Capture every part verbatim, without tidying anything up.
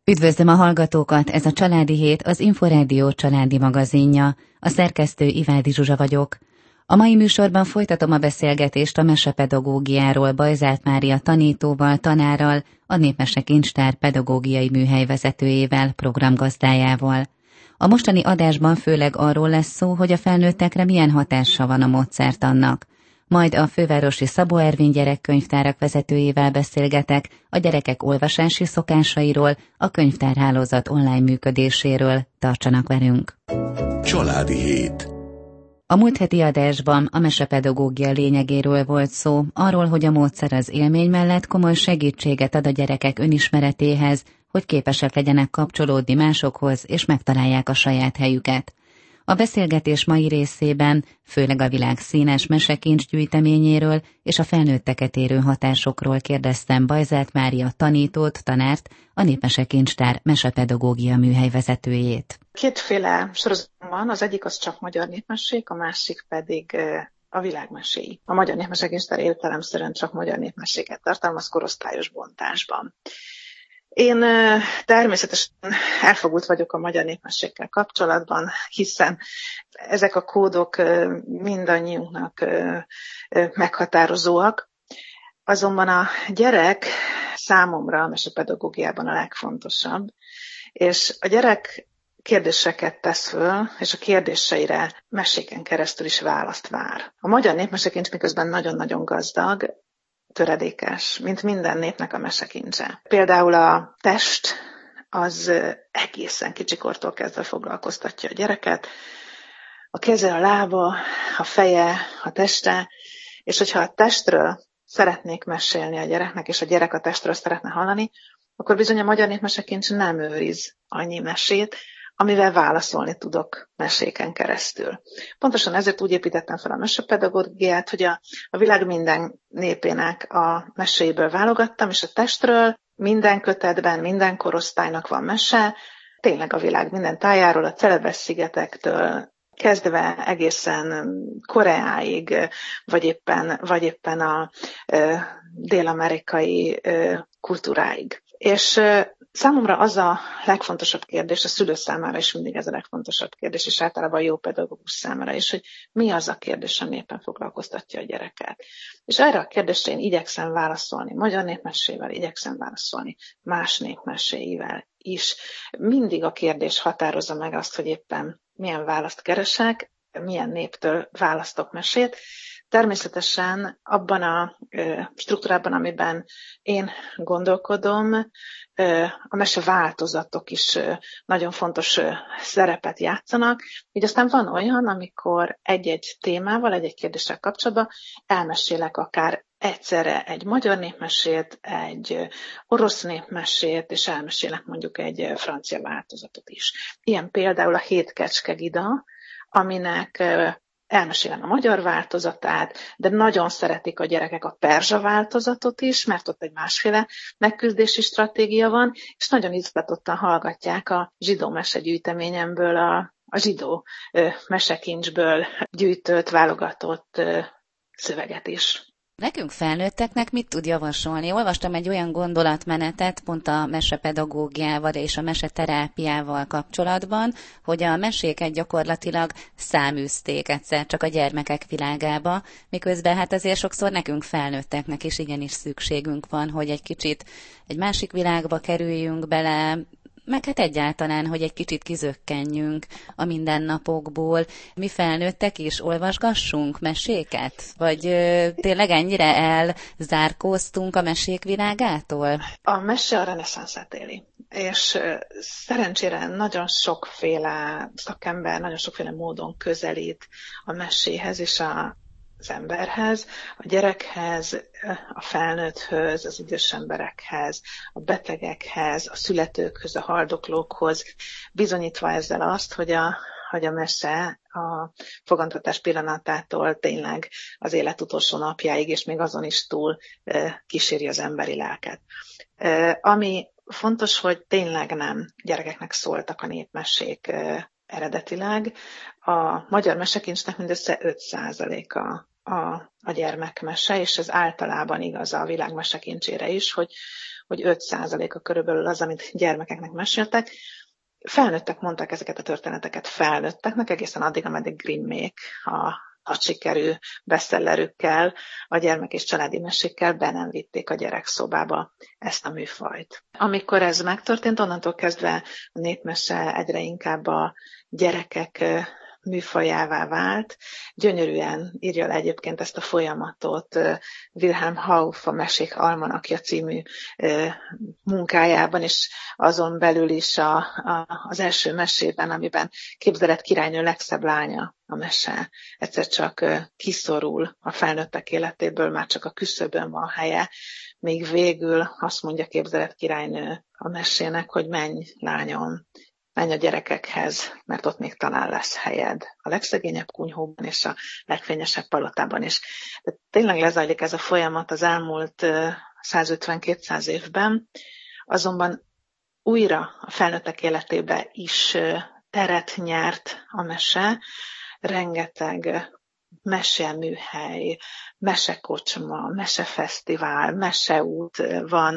Üdvözlöm a hallgatókat, ez a Családi Hét, az Inforádió családi magazinja. A szerkesztő Ivádi Zsuzsa vagyok. A mai műsorban folytatom a beszélgetést a mesepedagógiáról Bajzált Mária tanítóval, tanárral, a Népmesekincstár pedagógiai műhely vezetőjével, programgazdájával. A mostani adásban főleg arról lesz szó, hogy a felnőttekre milyen hatása van a módszertannak. Majd a fővárosi Szabó Ervin gyerekkönyvtárak vezetőjével beszélgetek a gyerekek olvasási szokásairól, a könyvtárhálózat online működéséről. Tartsanak velünk! Családi Hét. A múlt heti adásban a mesepedagógia lényegéről volt szó, arról, hogy a módszer az élmény mellett komoly segítséget ad a gyerekek önismeretéhez, hogy képesek legyenek kapcsolódni másokhoz és megtalálják a saját helyüket. A beszélgetés mai részében főleg a világ színes mesekincs gyűjteményéről és a felnőtteket érő hatásokról kérdeztem Bajzált Mária tanítót, tanárt, a Népmesekincstár mesepedagógia műhely vezetőjét. Kétféle sorozat van, az egyik az csak magyar népmesék, a másik pedig a világmeséi. A Magyar Népmesekincstár értelemszerűen csak magyar népmeséket tartalmaz korosztályos bontásban. Én természetesen elfogult vagyok a magyar népmesékkel kapcsolatban, hiszen ezek a kódok mindannyiunknak meghatározóak. Azonban a gyerek számomra a mesepedagógiában a legfontosabb, és a gyerek kérdéseket tesz föl, és a kérdéseire meséken keresztül is választ vár. A magyar népmesekincs miközben nagyon-nagyon gazdag, töredékes, mint minden népnek a mesekincse. Például a test az egészen kicsikortól kezdve foglalkoztatja a gyereket. A keze, a lába, a feje, a teste, és hogyha a testről szeretnék mesélni a gyereknek, és a gyerek a testről szeretne hallani, akkor bizony a magyar népmesekincs nem őriz annyi mesét, amivel válaszolni tudok meséken keresztül. Pontosan ezért úgy építettem fel a mesepedagógiát, hogy a, a világ minden népének a meséiből válogattam, és a testről minden kötetben, minden korosztálynak van mese, tényleg a világ minden tájáról, a Celebesz-szigetektől kezdve egészen Koreáig, vagy éppen, vagy éppen a e, dél-amerikai e, kultúráig. És e, számomra az a legfontosabb kérdés, a szülő számára is mindig ez a legfontosabb kérdés, és általában a jó pedagógus számára is, hogy mi az a kérdés, ami éppen foglalkoztatja a gyereket. És erre a kérdésre én igyekszem válaszolni magyar népmesével, igyekszem válaszolni más népmeséivel is. Mindig a kérdés határozza meg azt, hogy éppen milyen választ keresek, milyen néptől választok mesét. Természetesen abban a struktúrában, amiben én gondolkodom, a meseváltozatok is nagyon fontos szerepet játszanak. Így aztán van olyan, amikor egy-egy témával, egy-egy kérdéssel kapcsolatban elmesélek akár egyszerre egy magyar népmesét, egy orosz népmesét, és elmesélek mondjuk egy francia változatot is. Ilyen például a Hét kecske gida, aminek elmesélem a magyar változatát, de nagyon szeretik a gyerekek a perzsa változatot is, mert ott egy másféle megküzdési stratégia van, és nagyon izgatottan hallgatják a zsidó mesegyűjteményemből, a, a zsidó ö, mesekincsből gyűjtött, válogatott ö, szöveget is. Nekünk felnőtteknek mit tud javasolni? Olvastam egy olyan gondolatmenetet pont a mesepedagógiával és a meseterápiával kapcsolatban, hogy a meséket gyakorlatilag száműzték egyszer csak a gyermekek világába, miközben hát azért sokszor nekünk felnőtteknek is igenis szükségünk van, hogy egy kicsit egy másik világba kerüljünk bele, meg hát egyáltalán, hogy egy kicsit kizökkenjünk a mindennapokból. Mi felnőttek is olvasgassunk meséket? Vagy ö, tényleg ennyire elzárkóztunk a mesék világától? A mese a reneszánszát éli, és szerencsére nagyon sokféle szakember, nagyon sokféle módon közelít a meséhez és a az emberhez, a gyerekhez, a felnőtthöz, az idős emberekhez, a betegekhez, a születőkhöz, a haldoklókhoz, bizonyítva ezzel azt, hogy a, hogy a mese a fogantatás pillanatától tényleg az élet utolsó napjáig, és még azon is túl kíséri az emberi lelket. Ami fontos, hogy tényleg nem gyerekeknek szóltak a népmesék eredetileg. A magyar mesekincsnek mindössze öt százaléka a, a gyermekmese, és ez általában igaz a világ mesekincsére is, hogy, hogy öt százaléka körülbelül az, amit gyermekeknek meséltek. Felnőttek mondták ezeket a történeteket felnőtteknek, egészen addig, ameddig Grimmék a a sikerű bestsellerükkel, a gyermek és családi mesékkel be nem vitték a gyerekszobába ezt a műfajt. Amikor ez megtörtént, onnantól kezdve a népmese egyre inkább a gyerekek műfajává vált. Gyönyörűen írja le egyébként ezt a folyamatot Wilhelm Hauff a Mesék almanakja című munkájában, és azon belül is a, a, az első mesében, amiben Képzelet királynő legszebb lánya a mese, egyszer csak kiszorul a felnőttek életéből, már csak a küszöbön van helye, még végül azt mondja Képzelet királynő a mesének, hogy menj, lányom, menj a gyerekekhez, mert ott még talán lesz helyed. A legszegényebb kunyhóban és a legfényesebb palotában is. De tényleg lezajlik ez a folyamat az elmúlt százötven-kétszáz évben, azonban újra a felnőttek életébe is teret nyert a mese, rengeteg meseműhely, mesekocsma, mesefesztivál, meseút van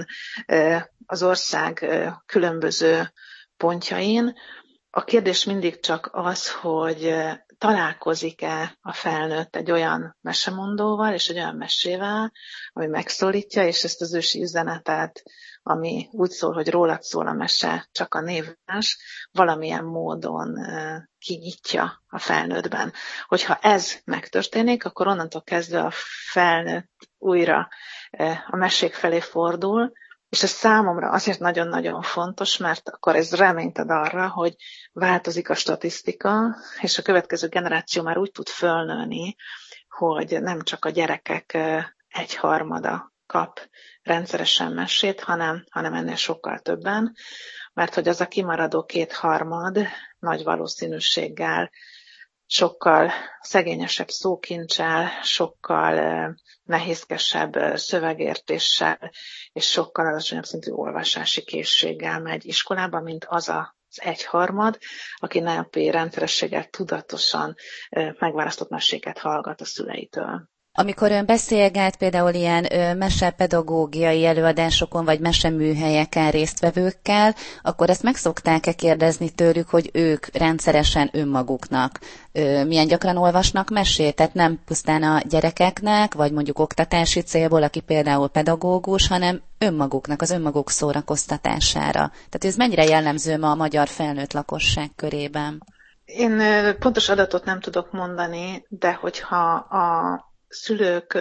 az ország különböző pontjain. A kérdés mindig csak az, hogy találkozik-e a felnőtt egy olyan mesemondóval és egy olyan mesével, ami megszólítja, és ezt az ősi üzenetet, ami úgy szól, hogy rólad szól a mese, csak a név más, valamilyen módon kinyitja a felnőttben. Hogyha ez megtörténik, akkor onnantól kezdve a felnőtt újra a mesék felé fordul, és ez számomra azért nagyon-nagyon fontos, mert akkor ez reményt ad arra, hogy változik a statisztika, és a következő generáció már úgy tud fölnőni, hogy nem csak a gyerekek egyharmada kap rendszeresen mesét, hanem, hanem ennél sokkal többen, mert hogy az a kimaradó kétharmad nagy valószínűséggel sokkal szegényesebb szókincsel, sokkal nehézkesebb szövegértéssel, és sokkal alacsonyabb szintű olvasási készséggel megy iskolába, mint az az egyharmad, aki napi rendszerességgel tudatosan megválasztott meséket hallgat a szüleitől. Amikor ön beszélget például ilyen ö, mesepedagógiai előadásokon, vagy meseműhelyeken résztvevőkkel, akkor ezt meg szokták-e kérdezni tőlük, hogy ők rendszeresen önmaguknak ö, milyen gyakran olvasnak mesét? Tehát nem pusztán a gyerekeknek, vagy mondjuk oktatási célból, aki például pedagógus, hanem önmaguknak, az önmaguk szórakoztatására. Tehát ez mennyire jellemző ma a magyar felnőtt lakosság körében? Én pontos adatot nem tudok mondani, de hogyha a szülők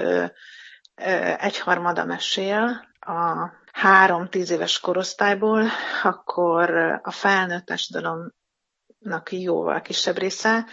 egyharmada mesél a három-tíz éves korosztályból, akkor a felnőtt társadalomnak jóval kisebb része.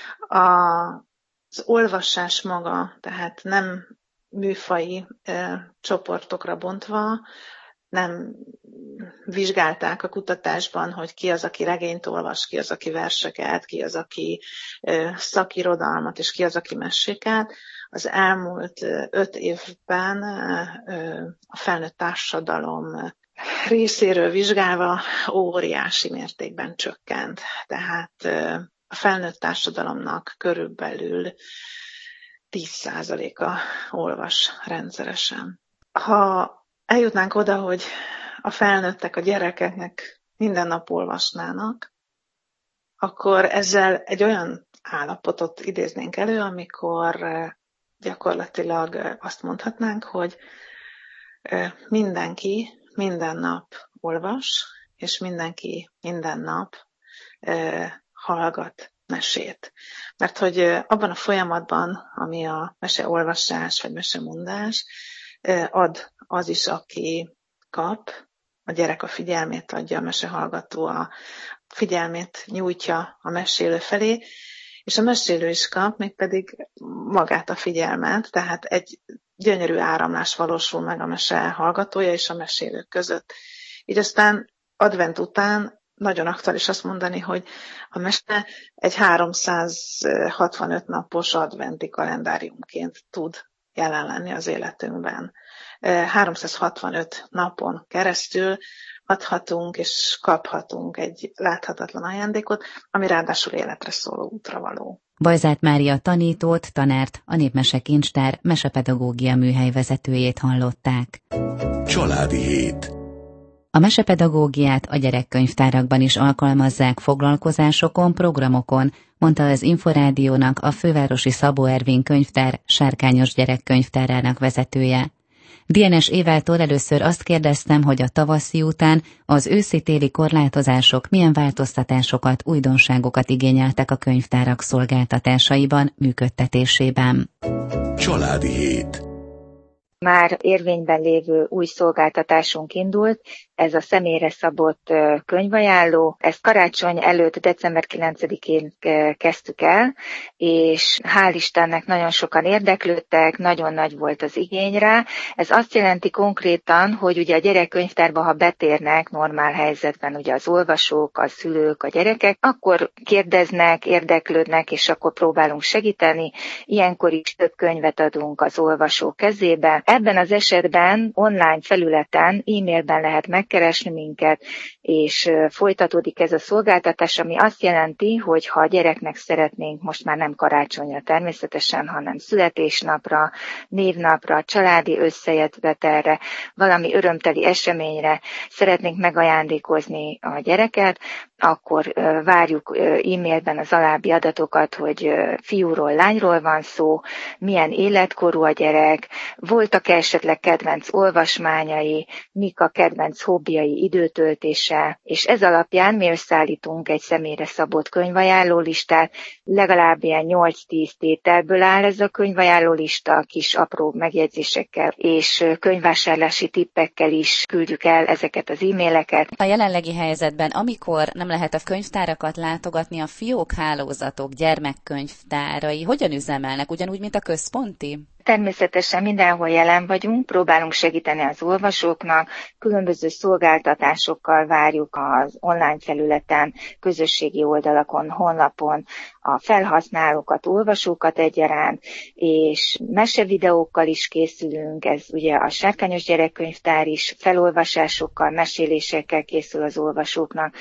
Az olvasás maga, tehát nem műfaji csoportokra bontva, nem vizsgálták a kutatásban, hogy ki az, aki regényt olvas, ki az, aki verseket, ki az, aki szakirodalmat, és ki az, aki meséket. Az elmúlt öt évben a felnőtt társadalom részéről vizsgálva óriási mértékben csökkent. Tehát a felnőtt társadalomnak körülbelül tíz százaléka olvas rendszeresen. Ha eljutnánk oda, hogy a felnőttek a gyerekeknek minden nap olvasnának, akkor ezzel egy olyan állapotot idéznénk elő, amikor gyakorlatilag azt mondhatnánk, hogy mindenki minden nap olvas, és mindenki minden nap hallgat mesét. Mert hogy abban a folyamatban, ami a meseolvasás vagy mesemondás, ad az is, aki kap, a gyerek a figyelmét adja, a mesehallgató a figyelmét nyújtja a mesélő felé, és a mesélő is kap, mégpedig magát a figyelmet, tehát egy gyönyörű áramlás valósul meg a mese hallgatója és a mesélők között. Így aztán advent után nagyon aktuális azt mondani, hogy a mese egy háromszázhatvanöt napos adventi kalendáriumként tud jelen lenni az életünkben. háromszázhatvanöt napon keresztül adhatunk és kaphatunk egy láthatatlan ajándékot, ami ráadásul életre szóló útravaló. Bajzát Mária tanítót, tanárt, a Népmese Kincstár mesepedagógia műhely vezetőjét hallották. Családi hét. A mesepedagógiát a gyerekkönyvtárakban is alkalmazzák foglalkozásokon, programokon, mondta az Inforádiónak a fővárosi Szabó Ervin könyvtár Sárkányos gyerekkönyvtárának vezetője. Dienes Évától először azt kérdeztem, hogy a tavaszi után az őszi-téli korlátozások milyen változtatásokat, újdonságokat igényeltek a könyvtárak szolgáltatásaiban, működtetésében. Családi hét. Már érvényben lévő új szolgáltatásunk indult, ez a személyre szabott könyvajánló. Ezt karácsony előtt, december kilencedikén kezdtük el, és hál' Istennek nagyon sokan érdeklődtek, nagyon nagy volt az igény rá. Ez azt jelenti konkrétan, hogy ugye a gyerekkönyvtárba, ha betérnek normál helyzetben ugye az olvasók, a szülők, a gyerekek, akkor kérdeznek, érdeklődnek, és akkor próbálunk segíteni. Ilyenkor is több könyvet adunk az olvasó kezébe. Ebben az esetben online felületen, e-mailben lehet megkeresni minket, és folytatódik ez a szolgáltatás, ami azt jelenti, hogy ha a gyereknek szeretnénk most már nem karácsonyra természetesen, hanem születésnapra, névnapra, családi összejövetelre, valami örömteli eseményre szeretnénk megajándékozni a gyereket, akkor várjuk e-mailben az alábbi adatokat, hogy fiúról, lányról van szó, milyen életkorú a gyerek, voltak esetleg kedvenc olvasmányai, mik a kedvenc hobbiai, időtöltése, és ez alapján mi összeállítunk egy személyre szabott könyvajánló listát, legalább ilyen nyolc-tíz tételből áll ez a könyvajánló lista, kis apró megjegyzésekkel és könyvvásárlási tippekkel is küldjük el ezeket az e-maileket. A jelenlegi helyzetben, amikor nem lehet a könyvtárakat látogatni, a fiók hálózatok, gyermekkönyvtárai hogyan üzemelnek, ugyanúgy, mint a központi? Természetesen mindenhol jelen vagyunk, próbálunk segíteni az olvasóknak, különböző szolgáltatásokkal várjuk az online felületen, közösségi oldalakon, honlapon a felhasználókat, olvasókat egyaránt, és mesevideókkal is készülünk, ez ugye a Sárkányos gyerekkönyvtár is felolvasásokkal, mesélésekkel készül az olvasóknak.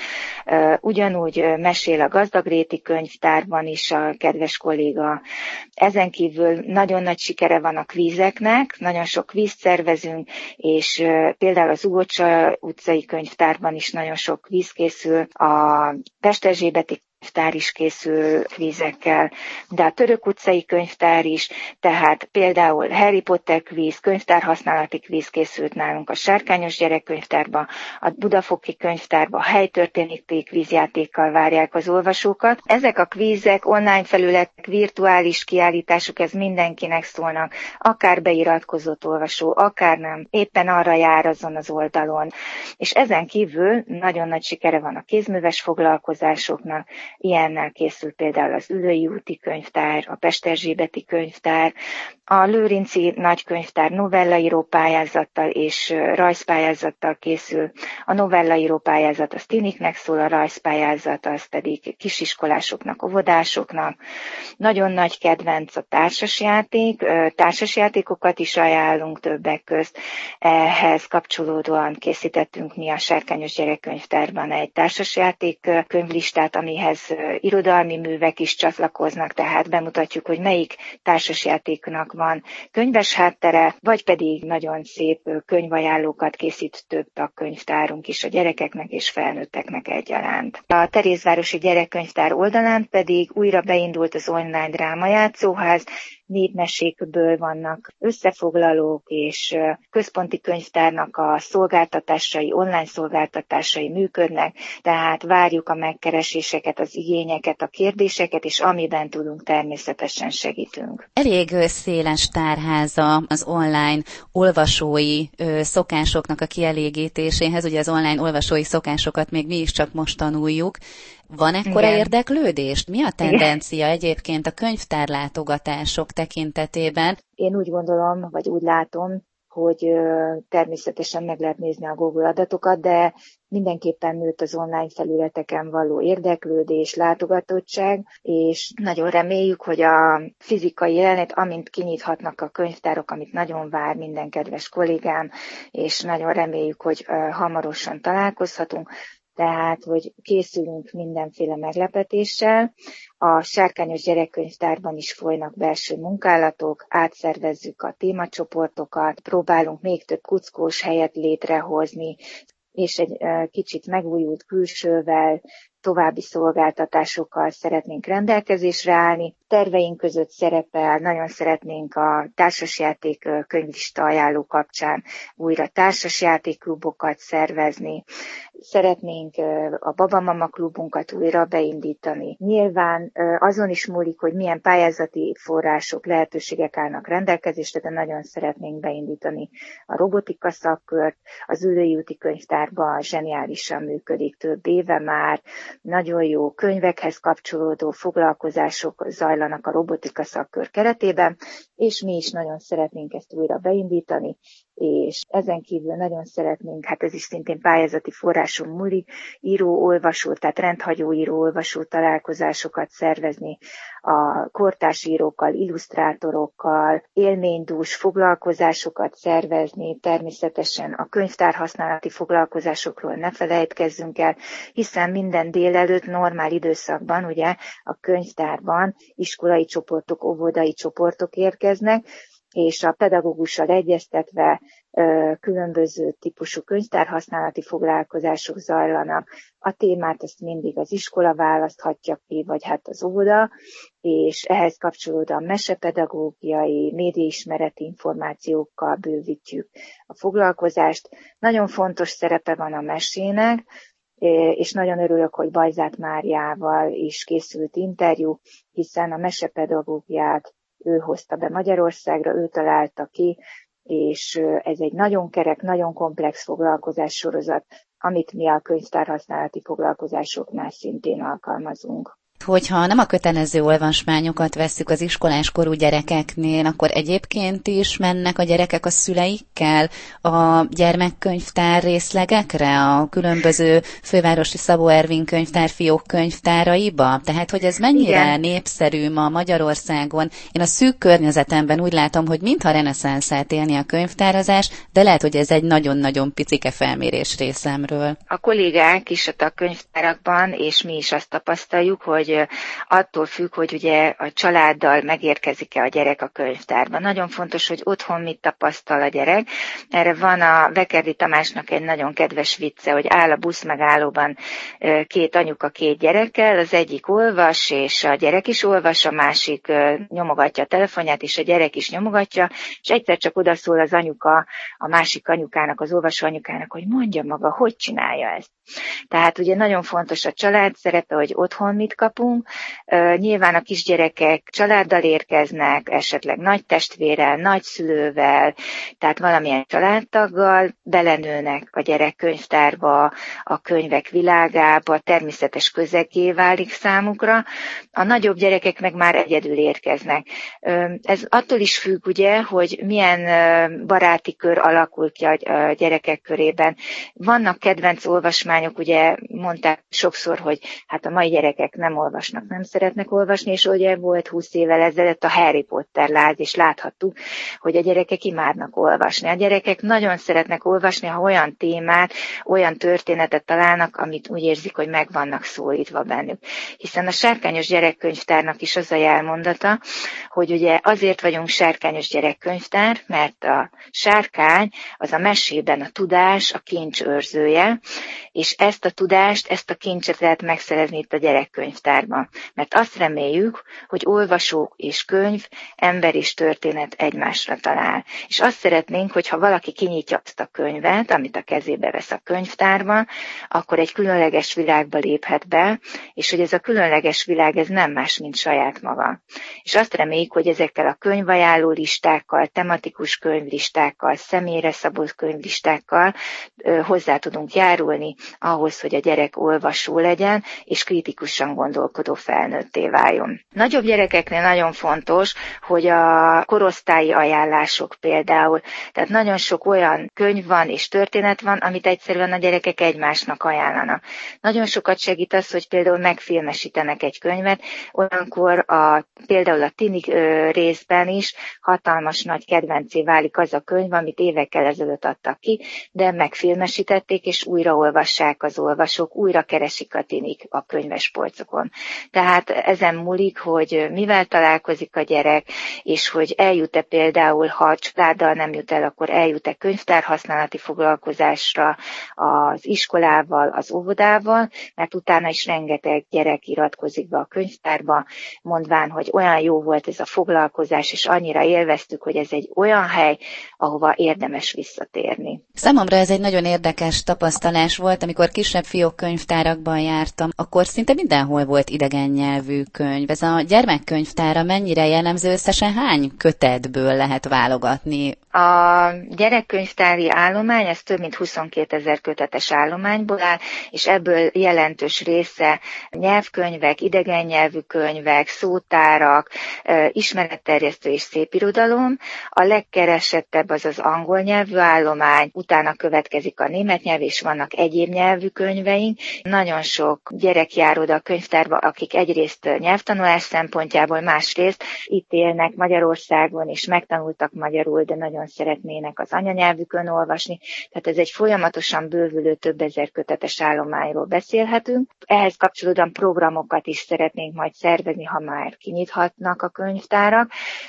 Ugyanúgy mesél a Gazdagréti könyvtárban is a kedves kolléga. Ezen kívül nagyon nagy sikere van a kvízeknek, nagyon sok kvízt szervezünk, és például az Ugocsa utcai könyvtárban is nagyon sok kvíz készül, a Pesterzsébeti könyvtár is készül kvízekkel, de a Török utcai könyvtár is, tehát például Harry Potter kvíz, könyvtárhasználati kvíz készült nálunk a Sárkányos gyerekkönyvtárba, a Budafoki könyvtárba helytörténeti kvízjátékkal várják az olvasókat. Ezek a kvízek, online felületek, virtuális kiállítások, ez mindenkinek szólnak, akár beiratkozott olvasó, akár nem, éppen arra jár azon az oldalon. És ezen kívül nagyon nagy sikere van a kézműves foglalkozásoknak, ilyennel készül például az Üllői úti könyvtár, a Pesterzsébeti könyvtár, a Lőrinci nagykönyvtár novellaíró pályázattal és rajzpályázattal készül. A novellaíró pályázat az tiniknek szól, a rajzpályázat az pedig kisiskolásoknak, óvodásoknak. Nagyon nagy kedvenc a társasjáték, társasjátékokat is ajánlunk többek közt. Ehhez kapcsolódóan készítettünk mi a Sárkányos gyerekkönyvtárban egy társasjáték könyvlistát, amihez irodalmi művek is csatlakoznak, tehát bemutatjuk, hogy melyik társasjátéknak van könyves háttere, vagy pedig nagyon szép könyvajánlókat készít több tagkönyvtárunk is a gyerekeknek és felnőtteknek egyaránt. A Terézvárosi Gyerekkönyvtár oldalán pedig újra beindult az online drámajátszóház, népmesékből vannak összefoglalók, és központi könyvtárnak a szolgáltatásai, online szolgáltatásai működnek, tehát várjuk a megkereséseket, az igényeket, a kérdéseket, és amiben tudunk, természetesen segítünk. Elég széles tárháza az online olvasói szokásoknak a kielégítéséhez, ugye az online olvasói szokásokat még mi is csak most tanuljuk. Van ekkora Igen. érdeklődést? Mi a tendencia Igen. egyébként a könyvtárlátogatások tekintetében? Én úgy gondolom, vagy úgy látom, hogy természetesen meg lehet nézni a Google adatokat, de mindenképpen nőtt az online felületeken való érdeklődés, látogatottság, és nagyon reméljük, hogy a fizikai jelenlét, amint kinyithatnak a könyvtárok, amit nagyon vár minden kedves kollégám, és nagyon reméljük, hogy hamarosan találkozhatunk, tehát, hogy készülünk mindenféle meglepetéssel. A Sárkányos gyerekkönyvtárban is folynak belső munkálatok, átszervezzük a témacsoportokat, próbálunk még több kuckós helyet létrehozni, és egy kicsit megújult külsővel, további szolgáltatásokkal szeretnénk rendelkezésre állni. Terveink között szerepel, nagyon szeretnénk a társasjáték könyvlista ajánló kapcsán újra társasjátékklubokat szervezni. Szeretnénk a Babamama klubunkat újra beindítani. Nyilván azon is múlik, hogy milyen pályázati források, lehetőségek állnak rendelkezésre, de nagyon szeretnénk beindítani a robotika szakkört. Az Üllői úti könyvtárban zseniálisan működik több éve már. Nagyon jó könyvekhez kapcsolódó foglalkozások zajlanak a robotika szakkör keretében, és mi is nagyon szeretnénk ezt újra beindítani, és ezen kívül nagyon szeretnénk, hát ez is szintén pályázati forráson múlik, író-olvasó, tehát rendhagyó író-olvasó találkozásokat szervezni a kortárs írókkal, illusztrátorokkal, élménydús foglalkozásokat szervezni, természetesen a könyvtár használati foglalkozásokról ne felejtkezzünk el, hiszen minden délelőtt normál időszakban ugye a könyvtárban iskolai csoportok, óvodai csoportok érkeznek, és a pedagógussal egyeztetve különböző típusú könyvtárhasználati foglalkozások zajlanak. A témát ezt mindig az iskola választhatja ki, vagy hát az óvoda, és ehhez kapcsolódóan mesepedagógiai, médiaismereti információkkal bővítjük a foglalkozást. Nagyon fontos szerepe van a mesének, és nagyon örülök, hogy Bajzát Máriával is készült interjú, hiszen a mesepedagógiát ő hozta be Magyarországra, ő találta ki, és ez egy nagyon kerek, nagyon komplex foglalkozás sorozat, amit mi a könyvtárhasználati foglalkozásoknál szintén alkalmazunk. Hogyha nem a kötelező olvasmányokat vesszük az iskoláskorú gyerekeknél, akkor egyébként is mennek a gyerekek a szüleikkel a gyermekkönyvtár részlegekre, a különböző fővárosi Szabó Ervin könyvtár, fiók könyvtáraiba? Tehát, hogy ez mennyire Igen. népszerű ma Magyarországon? Én a szűk környezetemben úgy látom, hogy mintha reneszánszát élni a könyvtárazás, de lehet, hogy ez egy nagyon-nagyon picike felmérés részemről. A kollégák is a könyvtárakban, és mi is azt tapasztaljuk, hogy attól függ, hogy ugye a családdal megérkezik-e a gyerek a könyvtárba. Nagyon fontos, hogy otthon mit tapasztal a gyerek. Erre van a Vekerdi Tamásnak egy nagyon kedves vicce, hogy áll a busz megállóban két anyuka két gyerekkel, az egyik olvas, és a gyerek is olvas, a másik nyomogatja a telefonját, és a gyerek is nyomogatja, és egyszer csak odaszól az anyuka a másik anyukának, az olvasó anyukának, hogy mondja maga, hogy csinálja ezt. Tehát ugye nagyon fontos a család szerepe, hogy otthon mit kapunk. Nyilván a kisgyerekek családdal érkeznek, esetleg nagy testvérrel, nagyszülővel, tehát valamilyen családtaggal, belenőnek a gyerekkönyvtárba, a könyvek világába, természetes közegé válik számukra. A nagyobb gyerekek meg már egyedül érkeznek. Ez attól is függ, ugye, hogy milyen baráti kör alakul ki a gyerekek körében. Vannak kedvenc olvasmányok, ugye mondták sokszor, hogy hát a mai gyerekek nem olvasnak, nem szeretnek olvasni, és ugye volt húsz évvel ezelőtt a Harry Potter láz, és láthattuk, hogy a gyerekek imádnak olvasni. A gyerekek nagyon szeretnek olvasni, ha olyan témát, olyan történetet találnak, amit úgy érzik, hogy meg vannak szólítva bennük. Hiszen a Sárkányos Gyerekkönyvtárnak is az a jelmondata, hogy ugye azért vagyunk Sárkányos Gyerekkönyvtár, mert a sárkány az a mesében a tudás, a kincs őrzője, és ezt a tudást, ezt a kincset lehet megszerezni itt a gyerekkönyvtárban. Mert azt reméljük, hogy olvasó és könyv, ember és történet egymásra talál. És azt szeretnénk, hogyha valaki kinyitja azt a könyvet, amit a kezébe vesz a könyvtárban, akkor egy különleges világba léphet be, és hogy ez a különleges világ, ez nem más, mint saját maga. És azt reméljük, hogy ezekkel a könyvajánló listákkal, tematikus könyvlistákkal, személyre szabott könyvlistákkal hozzá tudunk járulni ahhoz, hogy a gyerek olvasó legyen, és kritikusan gondolkodó felnőtté váljon. Nagyobb gyerekeknél nagyon fontos, hogy a korosztályi ajánlások például, tehát nagyon sok olyan könyv van és történet van, amit egyszerűen a gyerekek egymásnak ajánlanak. Nagyon sokat segít az, hogy például megfilmesítenek egy könyvet, olyankor a, például a tini részben is hatalmas nagy kedvencé válik az a könyv, amit évekkel ezelőtt adtak ki, de megfilmesítették, és újra olvassák az olvasók, újra keresik a tinik a könyvespolcokon. Tehát ezen múlik, hogy mivel találkozik a gyerek, és hogy eljut-e például, ha a családdal nem jut el, akkor eljut-e könyvtárhasználati foglalkozásra az iskolával, az óvodával, mert utána is rengeteg gyerek iratkozik be a könyvtárba, mondván, hogy olyan jó volt ez a foglalkozás, és annyira élveztük, hogy ez egy olyan hely, ahova érdemes visszatérni. Számomra ez egy nagyon érdekes tapasztalás volt, amikor kisebb fiók könyvtárakban jártam, akkor szinte mindenhol volt idegen nyelvű könyv. Ez a gyermekkönyvtára mennyire jellemző, összesen hány kötetből lehet válogatni? A gyerekkönyvtári állomány, ez több mint huszonkétezer kötetes állományból áll, és ebből jelentős része nyelvkönyvek, idegen nyelvű könyvek, szótárak, ismeretterjesztő és szépirodalom. A legkeresettebb az az angol nyelvű állomány, utána következik a német nyelv, és vannak egyéb nyelvű könyveink. Nagyon sok gyerek jár oda a könyvtárba, akik egyrészt nyelvtanulás szempontjából, másrészt itt élnek Magyarországon, és megtanultak magyarul, de nagyon szeretnének az anyanyelvükön olvasni. Tehát ez egy folyamatosan bővülő több ezer kötetes állományról beszélhetünk. Ehhez kapcsolódóan programokat is szeretnénk majd szervezni, ha már kinyithatnak a könyvtárak,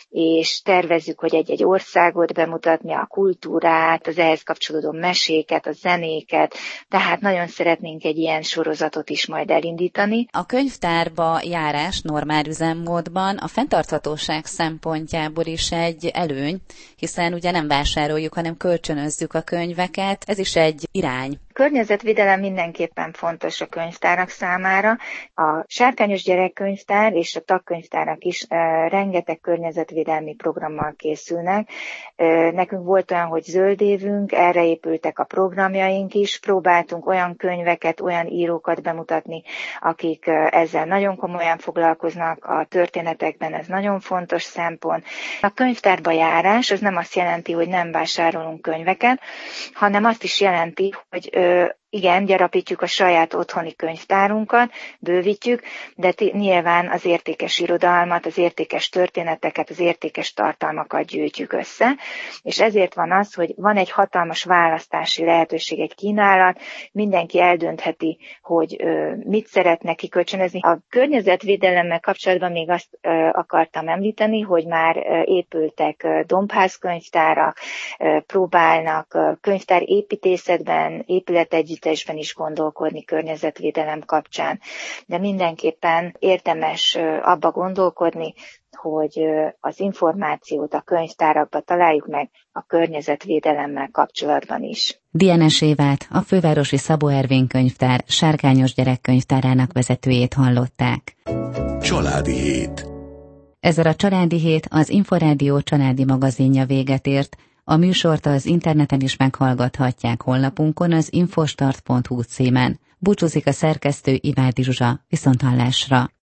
és tervezzük, hogy egy-egy országot bemutatni, a kultúrát, az ehhez kapcsolódó meséket, a zenéket, tehát nagyon szeretnénk egy ilyen sorozatot is majd elindítani. A könyvtárba járás normál üzemmódban a fenntarthatóság szempontjából is egy előny, hiszen ugye nem vásároljuk, hanem kölcsönözzük a könyveket, ez is egy irány. Környezetvédelem mindenképpen fontos a könyvtárak számára. A Sárkányos Gyerekkönyvtár és a tagkönyvtárak is e, rengeteg környezetvédelmi programmal készülnek. E, nekünk volt olyan, hogy zöld évünk, erre épültek a programjaink is, próbáltunk olyan könyveket, olyan írókat bemutatni, akik ezzel nagyon komolyan foglalkoznak, a történetekben ez nagyon fontos szempont. A könyvtárba járás az nem azt jelenti, hogy nem vásárolunk könyveket, hanem azt is jelenti, hogy igen, gyarapítjuk a saját otthoni könyvtárunkat, bővítjük, de t- nyilván az értékes irodalmat, az értékes történeteket, az értékes tartalmakat gyűjtjük össze, és ezért van az, hogy van egy hatalmas választási lehetőség, egy kínálat, mindenki eldöntheti, hogy ö, mit szeretne kikölcsönözni. A környezetvédelemmel kapcsolatban még azt ö, akartam említeni, hogy már ö, épültek ö, dombházkönyvtárak, ö, próbálnak ö, könyvtárépítészetben, épületegyüttesben is gondolkodni környezetvédelem kapcsán, de mindenképpen érdemes abba gondolkodni, hogy az információt a könyvtárakba találjuk meg a környezetvédelemmel kapcsolatban is. Dienes Évát, a Fővárosi Szabó Ervin Könyvtár Sárkányos Gyerekkönyvtárának vezetőjét hallották. Családi hét. Ezzel a Családi Hét, az Inforádió családi magazinja véget ért. A műsort az interneten is meghallgathatják honlapunkon az infostart pont hu címen. Búcsúzik a szerkesztő Ivádi Zsuzsa, viszonthallásra.